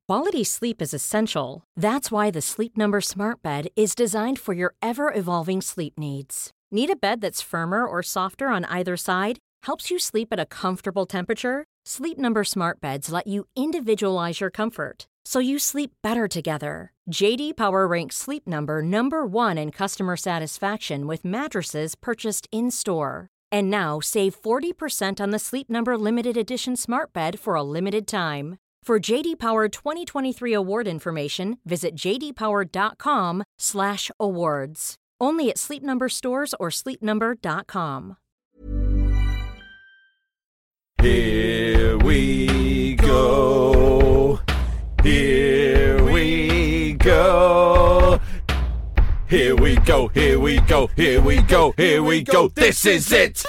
Quality sleep is essential. That's why the Sleep Number Smart Bed is designed for your ever-evolving sleep needs. Need a bed that's firmer or softer on either side? Helps you sleep at a comfortable temperature? Sleep Number Smart Beds let you individualize your comfort, so you sleep better together. J.D. Power ranks Sleep Number number 1 in customer satisfaction with mattresses purchased in-store. And now, save 40% on the Sleep Number Limited Edition Smart Bed for a limited time. For J.D. Power 2023 award information, visit jdpower.com/awards. Only at Sleep Number stores or sleepnumber.com. Here we go. Here we go. Here we go. Here we go. Here we go. Here we go. This is it.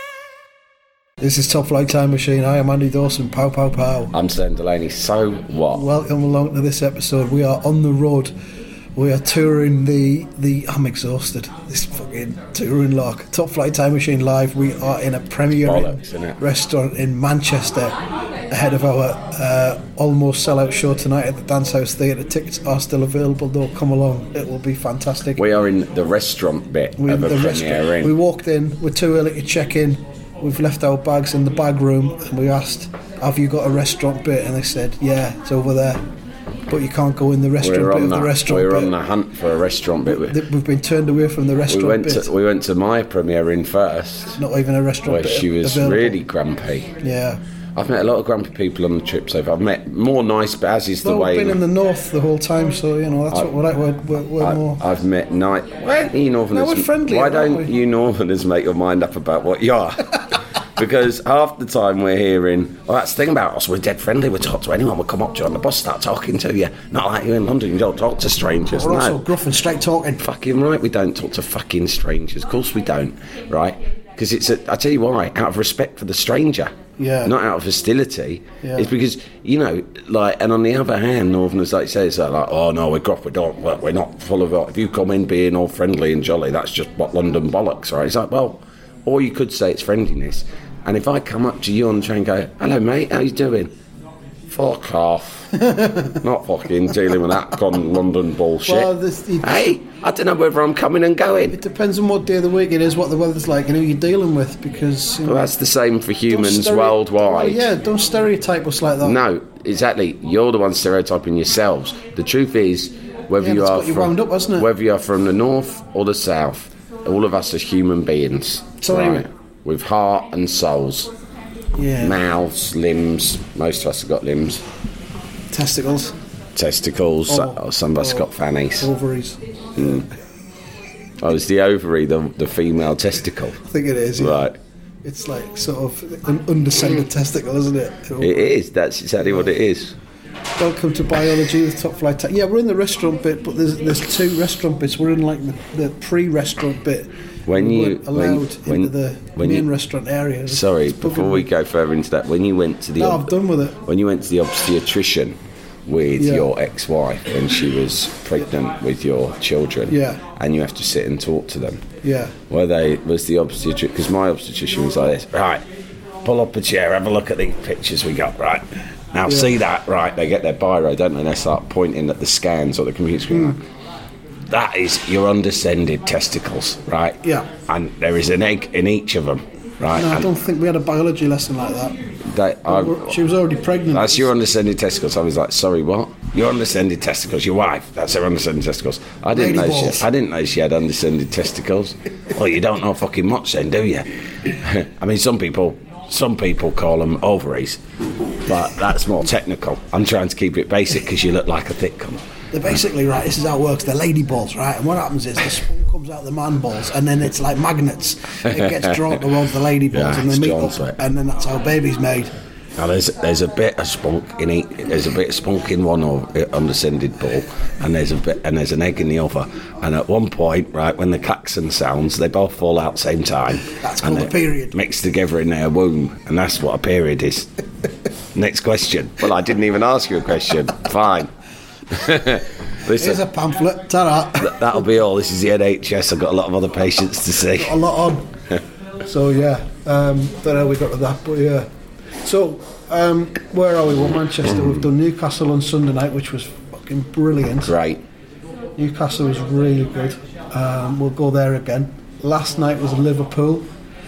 This is Top Flight Time Machine. I am Andy Dawson. Pow, pow, pow. I'm Stan Delaney. So what? Welcome along to this episode. We are on the road. We are touring the I'm exhausted. This fucking touring lock. Top Flight Time Machine live. We are in a Premier restaurant in Manchester ahead of our almost sellout show tonight at the Dance House Theatre. Tickets are still available though. Come along. It will be fantastic. We are in the restaurant bit of a Premier Inn. We walked in. We're too early to check in. We've left our bags in the bag room and we asked, have you got a restaurant bit? And they said, yeah, it's over there. But you can't go in the restaurant bit of the restaurant bit. We're on the hunt for a restaurant bit. We've been turned away from the restaurant bit. We went to my Premier Inn first. Not even a restaurant bit. Where she was available. Really grumpy. Yeah. I've met a lot of grumpy people on the trip so far. I've met more nice, but as is the way. We've been in the north the whole time, so you know that's what we're more. I've met Why don't you Northerners? No, we're friendly. Why don't you Northerners make your mind up about what you are? Because half the time we're hearing, well, that's the thing about us, we're dead friendly, we'll talk to anyone, we'll come up to you on the bus, start talking to you. Not like you in London, you don't talk to strangers. We're also gruff and straight talking. Fucking right, we don't talk to fucking strangers. Of course we don't, right? Because I tell you why, out of respect for the stranger. Yeah. Not out of hostility. Yeah. It's because, you know, like, and on the other hand, Northerners, like you say, it's like, oh no, we're gruff, we're not full of, if you come in being all friendly and jolly, that's just what London bollocks, right? It's like, well, or you could say it's friendliness. And if I come up to you on the train and go, hello mate, how you doing? Fuck off. Not fucking dealing with that London bullshit. Well, hey, I don't know whether I'm coming and going. It depends on what day of the week it is, what the weather's like, and who you're dealing with, because... Well, that's the same for humans worldwide. Well, yeah, don't stereotype us like that. No, exactly. You're the one stereotyping yourselves. The truth is, whether you are from the north or the south, all of us are human beings. So right? anyway. With heart and souls. Yeah. Mouths, limbs. Most of us have got limbs. Testicles. Some of us got fannies. Ovaries. Oh, is the ovary the female testicle? I think it is. Yeah. Right. It's like sort of an undescended testicle, isn't it? It is. That's exactly what it is. Welcome to Biology with Top Flight Time. Yeah, we're in the restaurant bit, but there's two restaurant bits. We're in like the pre-restaurant bit. When you weren't allowed into the main restaurant area. Sorry, before we go further into that, when you went to the I'm done with it. When you went to the obstetrician with your ex-wife when she was pregnant with your children, and you have to sit and talk to them. Yeah. Was the obstetrician? Because my obstetrician was like this. Right, pull up a chair, have a look at the pictures we got. Right. Now see that? Right. They get their biro, don't they? And they start pointing at the scans or the computer screen. That is your undescended testicles, right? Yeah. And there is an egg in each of them, right? No, I don't think we had a biology lesson like that. She was already pregnant. That's your undescended testicles. I was like, sorry, what? Your undescended testicles, your wife, that's her undescended testicles. I didn't know she had undescended testicles. Well, you don't know fucking much then, do you? I mean, some people call them ovaries, but that's more technical. I'm trying to keep it basic because you look like a thick cunt. They're basically, right, this is how it works, they're lady balls, right? And what happens is the spawn comes out of the man balls and then it's like magnets. It gets drawn towards the lady balls and they meet up and then that's how a baby's made. Now there's a bit of spunk in each. There's a bit of spunk in one undescended ball, and there's an egg in the other. And at one point, right, when the klaxon sounds, they both fall out at the same time. That's called a period. Mixed together in their womb, and that's what a period is. Next question. Well, I didn't even ask you a question. Fine. Listen, here's a pamphlet. Ta-da. That'll be all. This is the NHS. I've got a lot of other patients to see. Got a lot on. So yeah, don't know how we got to that, but yeah. So Where are we? Well, Manchester. We've done Newcastle on Sunday night, which was fucking brilliant. Great. Newcastle was really good. We'll go there again. Last night was Liverpool.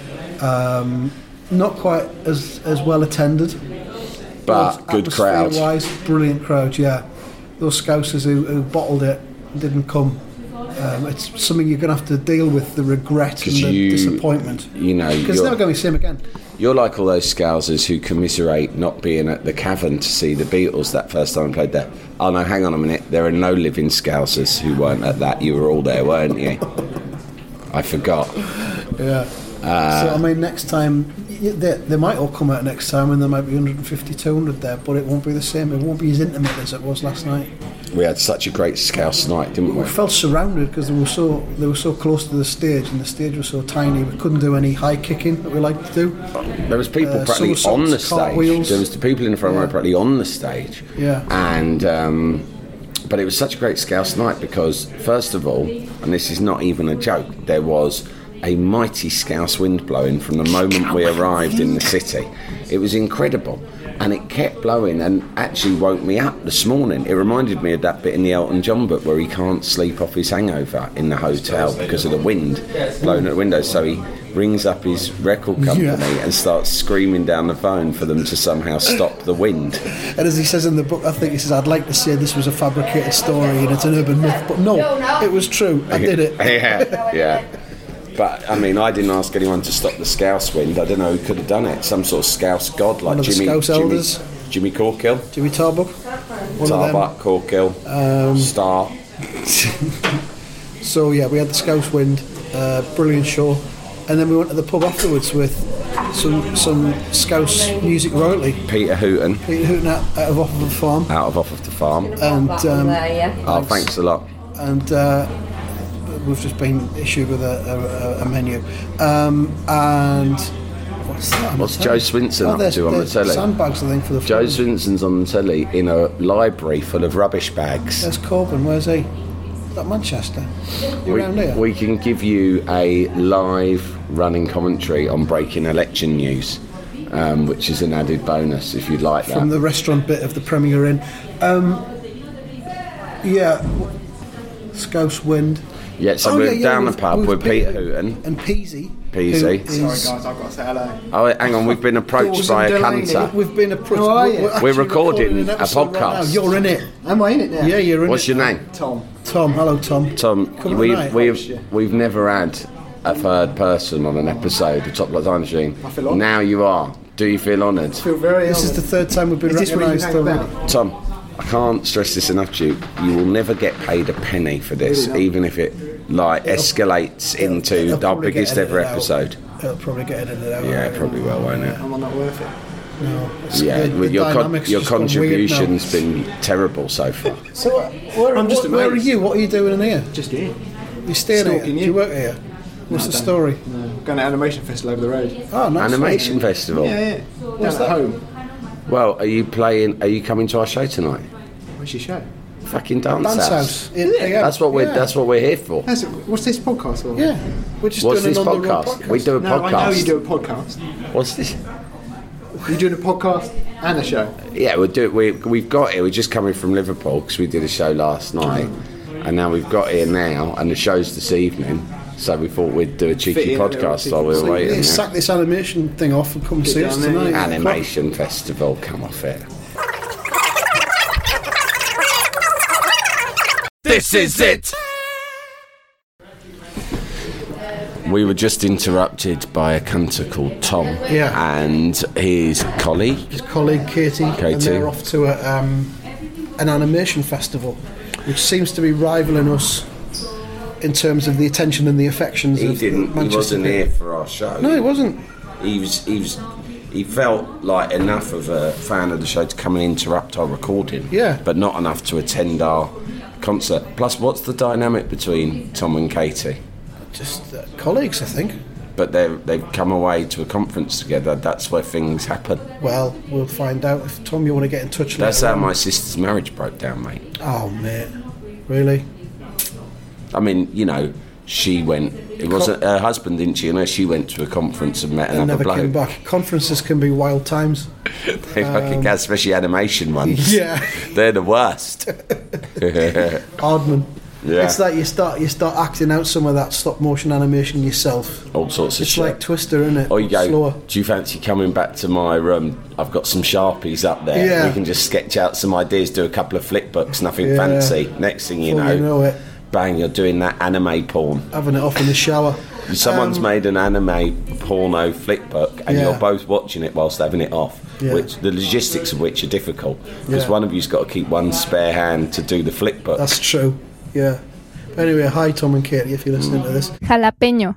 Not quite as well attended, but good crowd. Wise, brilliant crowd. Yeah, those Scousers who bottled it didn't come. It's something you're going to have to deal with, the regret and the disappointment. You know, because it's never going to be the same again. You're like all those Scousers who commiserate not being at the Cavern to see the Beatles that first time I played there. Oh no, hang on a minute. There are no living Scousers who weren't at that. You were all there, weren't you? I forgot. Yeah. So I mean, next time they might all come out next time, and there might be 150, 200 there, but it won't be the same. It won't be as intimate as it was last night. We had such a great Scouse night, didn't we? We felt surrounded because they were so close to the stage, and the stage was so tiny. We couldn't do any high kicking that we like to do. There was people practically on the stage. There was the people in the front row practically on the stage. Yeah. And but it was such a great Scouse night because, first of all, and this is not even a joke, there was a mighty Scouse wind blowing from the moment we arrived in the city. It was incredible. And it kept blowing and actually woke me up this morning. It reminded me of that bit in the Elton John book where he can't sleep off his hangover in the hotel because of the wind blowing at the windows. So he rings up his record company and starts screaming down the phone for them to somehow stop the wind. And as he says in the book, I think he says, I'd like to say this was a fabricated story and it's an urban myth, but no, it was true. I did it. Yeah. But, I mean, I didn't ask anyone to stop the Scouse wind. I don't know who could have done it. Some sort of Scouse god like Jimmy Corkill. Jimmy Tarbuck. Tarbuck, Corkill, Star. So, yeah, we had the Scouse wind. Brilliant show. And then we went to the pub afterwards with some Scouse music royalty. Peter Hooton out of Off of the Farm. And thanks a lot. And we've just been issued with a menu. And what's Joe Swinson up to on the telly? Sandbags, I think, for the Joe Swinson's on the telly in a library full of rubbish bags. There's Corbyn. Where's he? Is that Manchester? Around here? We can give you a live running commentary on breaking election news, which is an added bonus if you'd like that. From the restaurant bit of the Premier Inn. Scouse wind. Yeah, so we're down the pub with Peter Hooton. And Peasy. Sorry guys, I've got to say hello. Oh, hang on, we've been approached by a cunter. We've been approached. We're recording a podcast. Right, you're in it. Am I in it now? Yeah, you're in What's it. your name? Tom. Hello, Tom. We've never had a third person on an episode of Top Flight Time Machine. I feel honoured. Now you are. Do you feel honoured? I feel very honoured. This is the third time we've been recognised already. Tom, I can't stress this enough to you. You will never get paid a penny for this, even if it escalates into our biggest ever episode. It'll probably get edited out. Yeah, it probably will, won't it? Am I not worth it? No. Your contribution's been terrible so far. So, where are you? What are you doing in here? Just here. You're staying here? Do you work here? What's the story? No. Going to Animation Festival over the road. Oh, nice. Animation Festival? Yeah. What's down that? At home. Well, are you coming to our show tonight? What's your show? Fucking Dance House. That's what we're here for. What's this podcast for? Yeah. We're just What's doing this an podcast? We do a podcast. I know you do a podcast. What's this? You're doing a podcast and a show? Yeah, we'll do it. We've got it. We're just coming from Liverpool because we did a show last night, and now we've got here now, and the show's this evening. So we thought we'd do a cheeky podcast while we were waiting. Yeah, sack this animation thing off and come see us tonight. Animation Festival, come off it. This is it! We were just interrupted by a cunter called Tom and his colleague. Katie. And they're off to an animation festival, which seems to be rivaling us in terms of the attention and the affections of Manchester. He wasn't here for our show. No, he wasn't. He felt like enough of a fan of the show to come and interrupt our recording. Yeah. But not enough to attend our concert. Plus, what's the dynamic between Tom and Katie? Just colleagues, I think. But they've come away to a conference together. That's where things happen. Well, we'll find out. If Tom, you want to get in touch later. That's how my sister's marriage broke down, mate. Oh, mate. Really? I mean, she went. It wasn't her husband, didn't she? And she went to a conference and met another never bloke. came back. Conferences can be wild times. They fucking get, especially animation ones. Yeah. They're the worst. Hardman. Yeah. It's like you start acting out some of that stop motion animation yourself. All sorts of It's shit. like Twister, isn't it? Or you go, Slower. do you fancy coming back to my room? I've got some Sharpies up there. Yeah. We can just sketch out some ideas, do a couple of flick books, nothing Yeah. fancy. Next thing you Before you know it. bang, you're doing that anime porn. Having it off in the shower. Someone's made an anime porno flick book and Yeah. you're both watching it whilst having it off. Yeah. Which the logistics of which are difficult. Because Yeah. one of you's got to keep one spare hand to do the flick book. That's true. Yeah. But anyway, hi Tom and Katie if you're listening to this. Jalapeño.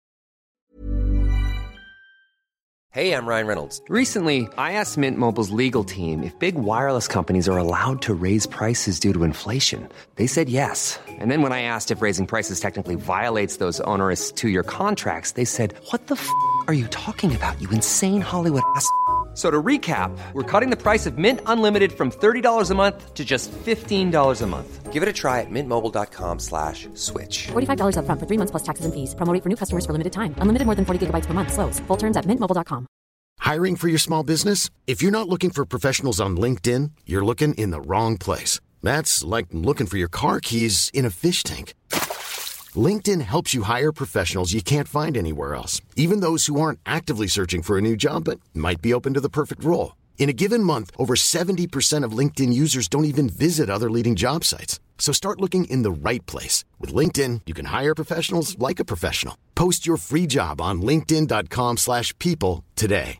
Hey, I'm Ryan Reynolds. Recently, I asked Mint Mobile's legal team if big wireless companies are allowed to raise prices due to inflation. They said yes. And then when I asked if raising prices technically violates those onerous two-year contracts, they said, "What the f*** are you talking about, you insane Hollywood ass?" So to recap, we're cutting the price of Mint Unlimited from $30 a month to just $15 a month. Give it a try at mintmobile.com/switch. $45 up front for 3 months plus taxes and fees. Promo rate for new customers for limited time. Unlimited more than 40 gigabytes per month. Slows full terms at mintmobile.com. Hiring for your small business? If you're not looking for professionals on LinkedIn, you're looking in the wrong place. That's like looking for your car keys in a fish tank. LinkedIn helps you hire professionals you can't find anywhere else, even those who aren't actively searching for a new job but might be open to the perfect role. In a given month, over 70% of LinkedIn users don't even visit other leading job sites. So start looking in the right place. With LinkedIn, you can hire professionals like a professional. Post your free job on linkedin.com/people today.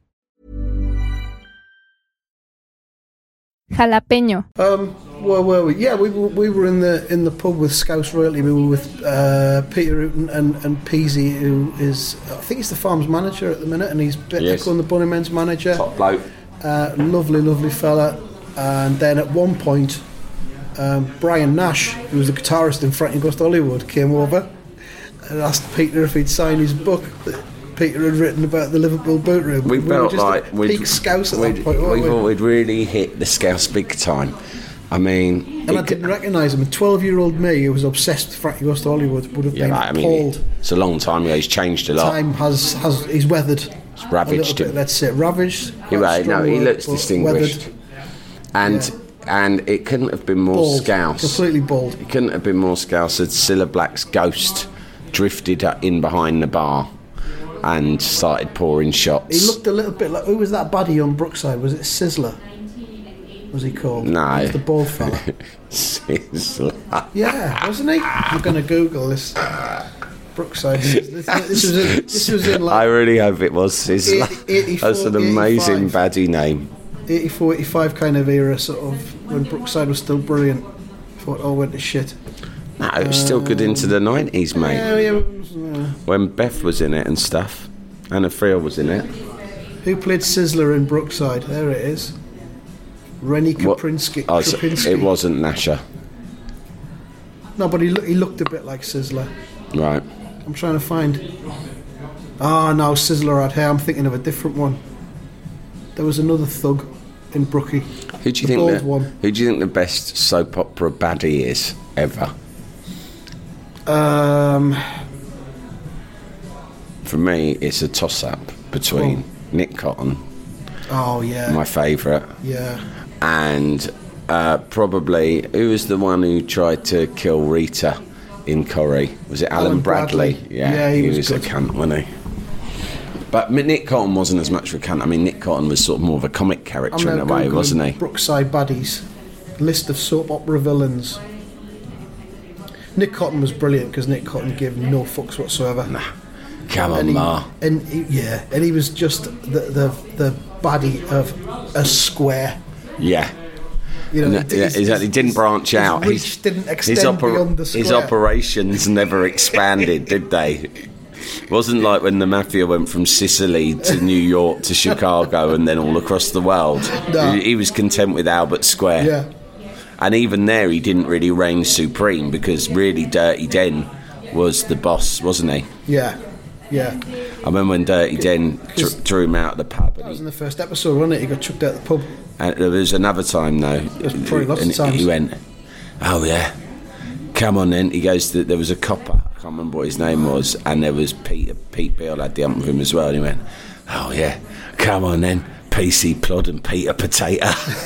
Jalapeño. Where were we? Yeah, we were in the pub with Scouse Royalty. We were with Peter Hooton and Peasy, who is, I think he's the farm's manager at the minute, and he's Yes. Echo and the Bunnymen's manager. Top bloke. Lovely fella. And then at one point, Brian Nash, who was the guitarist in Frankie Goes to Hollywood, came over and asked Peter if he'd sign his book that Peter had written about the Liverpool boot room. We were felt just like at peak Scouse at that point, weren't we we? thought we'd really hit the Scouse big time. I mean, And I didn't recognise him. A 12-year-old me who was obsessed with Frankie Goes to Hollywood would have been appalled. it's a long time ago. He's changed a lot. Time he's weathered. It's ravaged a little bit, him. let's say ravaged. He looks but distinguished. weathered. And it couldn't have been more Bald. Scouse. Completely bald. It couldn't have been more Scouse had Cilla Black's ghost drifted in behind the bar and started pouring shots. He looked a little bit like, who was that baddie on Brookside? Was it Sizzler? Was he called? No. He was the bald fella. Sizzler. Yeah, wasn't he? I'm going to Google this. Brookside. This was in I like really hope it was Sizzler. 84, That's an amazing 85. baddie name. 84, 85 kind of era, sort of, when Brookside was still brilliant. Before it all went to shit. No, it was still good into the 90s, mate. Yeah. When Beth was in it and stuff. Anna Friel was in it. Who played Sizzler in Brookside? There it is. Rennie What- Krapinski. Oh, so Krapinski. it wasn't Nasher. No, but he looked a bit like Sizzler. Right. I'm trying to find. No, Sizzler had hair. I'm thinking of a different one. There was another thug in Brookie. Who do you The think bald the, one. Who do you think the best soap opera baddie is ever? For me, it's a toss-up between Nick Cotton, Oh yeah. my favourite, Yeah. and probably who was the one who tried to kill Rita in Corrie? Was it Alan Bradley? Yeah, he was a good. cunt, wasn't he? But Nick Cotton wasn't as much of a cunt. I mean, Nick Cotton was sort of more of a comic character in a way, Googling wasn't he? Brookside baddies. List of soap opera villains. Nick Cotton was brilliant because Nick Cotton gave no fucks whatsoever. Come on, And Ma. he was just the baddie of a square. Yeah. You know, No, yeah, exactly. He didn't branch out. His reach didn't extend beyond the square. His operations never expanded, did they? It wasn't like when the mafia went from Sicily to New York to Chicago and then all across the world. No. He was content with Albert Square. Yeah. And even there, he didn't really reign supreme because really Dirty Den was the boss, wasn't he? Yeah. I remember when Dirty Den threw him out of the pub. That was in the first episode, wasn't it? He got chucked out of the pub. And there was another time, though. There's probably lots of and times. he went, "Oh yeah, come on then." He goes, "There was a copper. I can't remember what his name was, and there was Pete Beale had the ump with him as well, and he went, "Oh yeah, come on then, PC Plod and Peter Potato."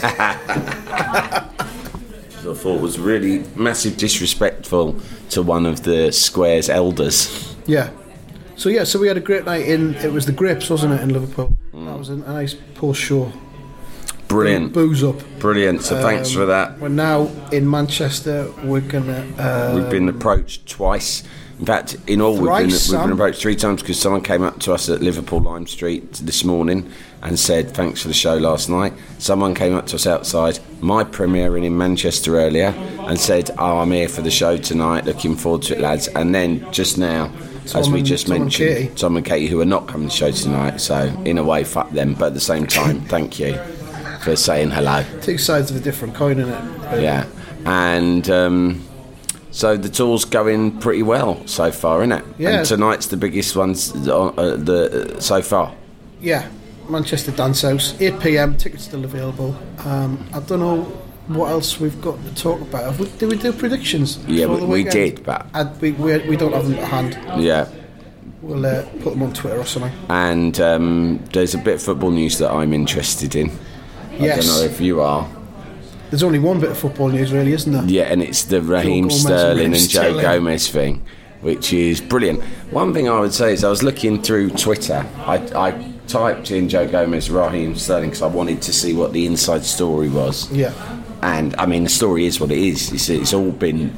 I thought was really massive disrespectful to one of the Square's elders. Yeah. So we had a great night in. It was the Grapes, wasn't it, in Liverpool? That was a nice post show. Brilliant. Booze up. Brilliant. So thanks for that. We're now in Manchester. We're gonna. We've been approached twice. In fact, in all, we've been approached 3 times because someone came up to us at Liverpool Lime Street this morning and said, "Thanks for the show last night." Someone came up to us outside my premiering in Manchester earlier and said, "Oh, I'm here for the show tonight. Looking forward to it, lads." And then just now, as we just mentioned, Tom and Katie, who are not coming to the show tonight. So in a way, fuck them. But at the same time, thank you for saying hello. 2 sides of a different coin, isn't it? Yeah. And so the tour's going pretty well so far, isn't it? Yeah. And tonight's the biggest one so far. Yeah. Manchester Dance House, 8 p.m. Tickets still available. I don't know what else we've got to talk about. Did we do predictions? Yeah, we did, but we don't have them at hand. Yeah. We'll put them on Twitter or something. And there's a bit of football news that I'm interested in. Yes. I don't know if you are. There's only one bit of football news, really, isn't there? Yeah, and it's the Raheem Sterling and Joe Gomez thing, which is brilliant. One thing I would say is I was looking through Twitter. I typed in Joe Gomez, Raheem Sterling, because I wanted to see what the inside story was. Yeah. And, I mean, the story is what it is. It's all been...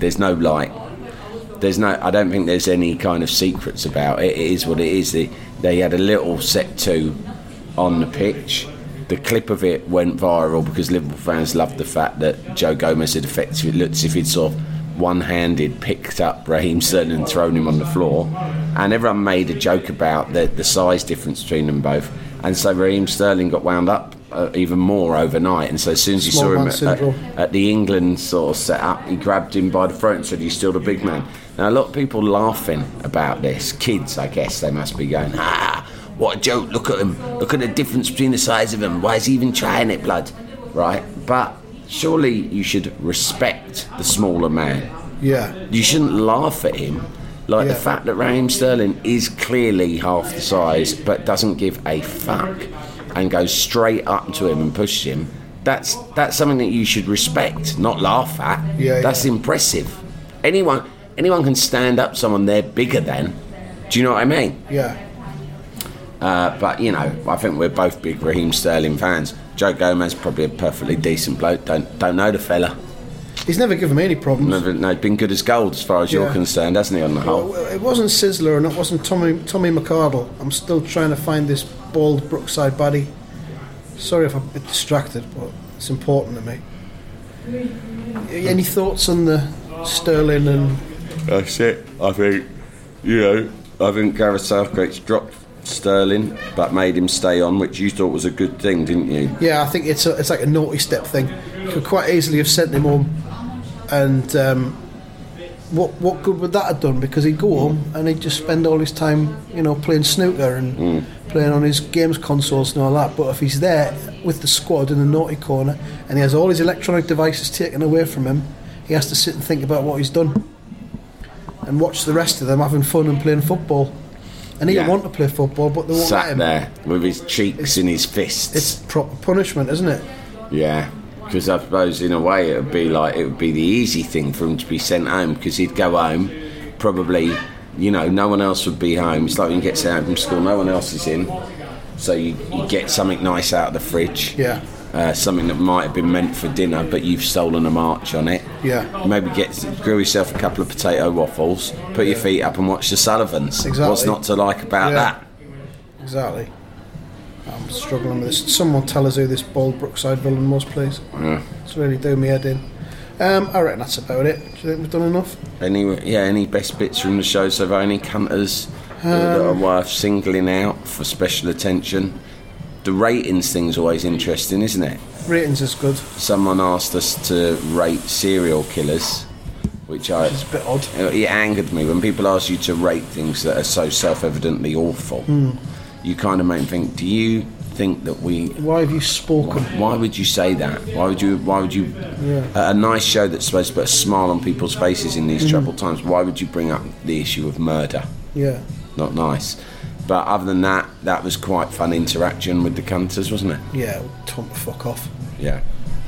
I don't think there's any kind of secrets about it. It is what it is. They had a little set to on the pitch. The clip of it went viral because Liverpool fans loved the fact that Joe Gomez had effectively looked as if he'd sort of one-handed picked up Raheem Sterling and thrown him on the floor, and everyone made a joke about the size difference between them both, and so Raheem Sterling got wound up even more overnight, and so as soon as he saw him at the England sort of set-up, he grabbed him by the throat and said, "You're still the big man." Now a lot of people laughing about this, kids I guess they must be going, what a joke, look at him, look at the difference between the size of him, why is he even trying it, blood, right? But surely you should respect the smaller man. Yeah. You shouldn't laugh at him. The fact that Raheem Sterling is clearly half the size but doesn't give a fuck and goes straight up to him and pushes him, that's something that you should respect, not laugh at. That's impressive. Anyone can stand up to someone they're bigger than. Do you know what I mean? Yeah. But, you know, I think we're both big Raheem Sterling fans. Joe Gomez, probably a perfectly decent bloke. Don't know the fella. He's never given me any problems. He's been good as gold as far as you're concerned, hasn't he, on the whole? Well, it wasn't Sizzler and it wasn't Tommy McArdle. I'm still trying to find this bald Brookside baddie. Sorry if I'm a bit distracted, but it's important to me. Any thoughts on the Sterling and... That's it. I think Gareth Southgate's dropped Sterling but made him stay on, which you thought was a good thing, didn't you? Yeah, I think it's like a naughty step thing. You could quite easily have sent him home, and what good would that have done? Because he'd go home and he'd just spend all his time, playing snooker and playing on his games consoles and all that. But if he's there with the squad in the naughty corner and he has all his electronic devices taken away from him, he has to sit and think about what he's done and watch the rest of them having fun and playing football. And he didn't want to play football, but they won't let him. Sat there with his cheeks in his fists. It's proper punishment, isn't it? Yeah, because I suppose in a way it would be the easy thing for him to be sent home, because he'd go home, probably, no one else would be home. It's like when you get sent home from school, no one else is in, so you get something nice out of the fridge. Yeah. Something that might have been meant for dinner, but you've stolen a march on it. Yeah. Maybe grill yourself a couple of potato waffles, put your feet up and watch the Sullivans. Exactly. What's not to like about that? Exactly. I'm struggling with this. Someone tell us who this bald Brookside villain was, please. Yeah. It's really doing me head in. I reckon that's about it. Do you think we've done enough? Any best bits from the show so far? Any cunters that are worth singling out for special attention? The ratings thing's always interesting, isn't it? Ratings is good. Someone asked us to rate serial killers, which it's a bit odd. It angered me when people ask you to rate things that are so self-evidently awful. You kind of make me think, do you think that we... Why have you spoken? Why would you say that? Why would you a nice show that's supposed to put a smile on people's faces in these troubled times, why would you bring up the issue of murder? Yeah. Not nice. But other than that, that was quite fun interaction with the cunters, wasn't it? Yeah, Tom, fuck off. Yeah.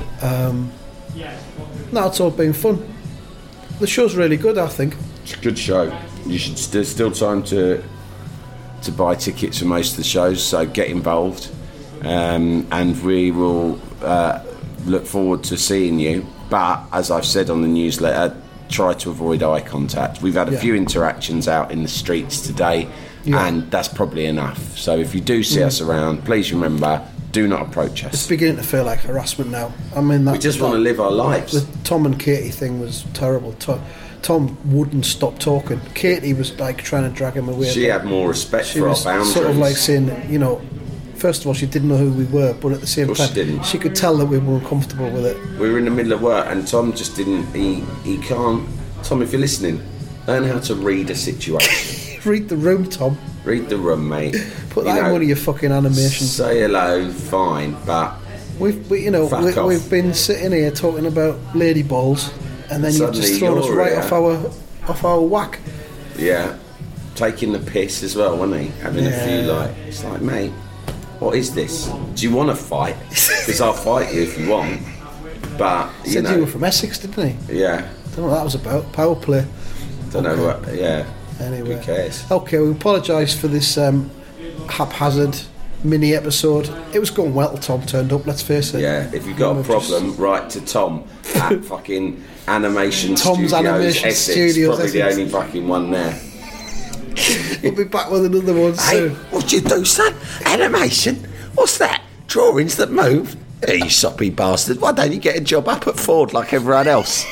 No, it's all been fun. The show's really good, I think. It's a good show. You should still time to buy tickets for most of the shows, so get involved. And we will look forward to seeing you. But, as I've said on the newsletter, try to avoid eye contact. We've had a few interactions out in the streets today, and that's probably enough. So if you do see us around, please remember, do not approach us. It's beginning to feel like harassment now. I mean, we just want to live our lives. The Tom and Katie thing was terrible. Tom wouldn't stop talking. Katie was like trying to drag him away. She had more respect for our boundaries. Sort of like saying, you know, first of all, she didn't know who we were, but at the same time, she could tell that we were uncomfortable with it. We were in the middle of work, and Tom just didn't. He can't. Tom, if you're listening, learn how to read a situation. Read the room, Tom. Read the room, mate. Put that in one of your fucking animations. Say hello, fine, but we've been sitting here talking about lady balls, and then you've just thrown us right off our whack. Yeah, taking the piss as well, wasn't he? Having a few it's like, mate, what is this? Do you want to fight? Because I'll fight you if you want. But you were from Essex, didn't he? Yeah. Don't know what that was about. Power play. Don't know what. Yeah. Anyway, who cares? Okay, we apologise for this haphazard mini episode. It was going well till Tom turned up, let's face it. Yeah, if you've got a problem, write to Tom at fucking Animation Tom's Studios, Animation Essex. Studios, probably the only fucking one there. We'll be back with another one soon. Hey, what you do, son? Animation? What's that? Drawings that move? Hey, you soppy bastard. Why don't you get a job up at Ford like everyone else?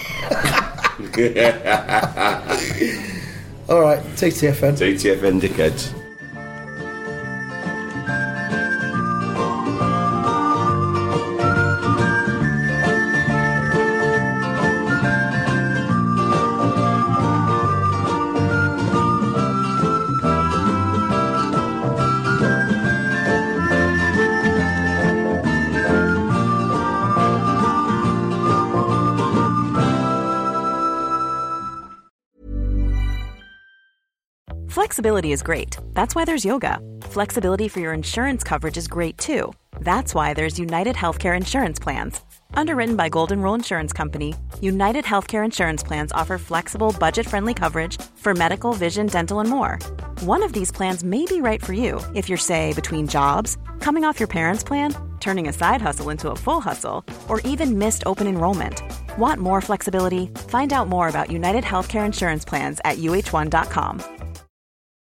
All right, TTFN. TTFN, dickheads. Flexibility is great. That's why there's yoga. Flexibility for your insurance coverage is great too. That's why there's United Healthcare Insurance Plans. Underwritten by Golden Rule Insurance Company, United Healthcare Insurance Plans offer flexible, budget-friendly coverage for medical, vision, dental, and more. One of these plans may be right for you if you're, say, between jobs, coming off your parents' plan, turning a side hustle into a full hustle, or even missed open enrollment. Want more flexibility? Find out more about United Healthcare Insurance Plans at UH1.com.